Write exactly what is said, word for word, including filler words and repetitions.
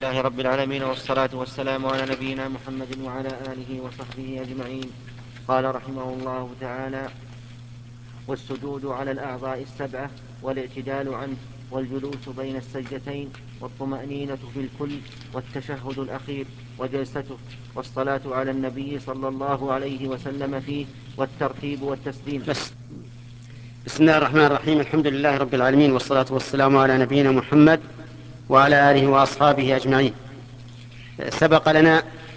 لله رب العالمين، والصلاة والسلام على نبينا محمد وعلى آله وصحبه أجمعين. قال رحمه الله تعالى: والسجود على الأعضاء السبعة، والاعتدال عنه، والجلوس بين السجدتين، والطمأنينة في الكل، والتشهد الأخير، وجلسته، والصلاة على النبي صلى الله عليه وسلم فيه، والترتيب والتسليم. بس. بسم الله الرحمن الرحيم. الحمد لله رب العالمين، والصلاة والسلام على نبينا محمد وعلى آله وأصحابه أجمعين. سبق لنا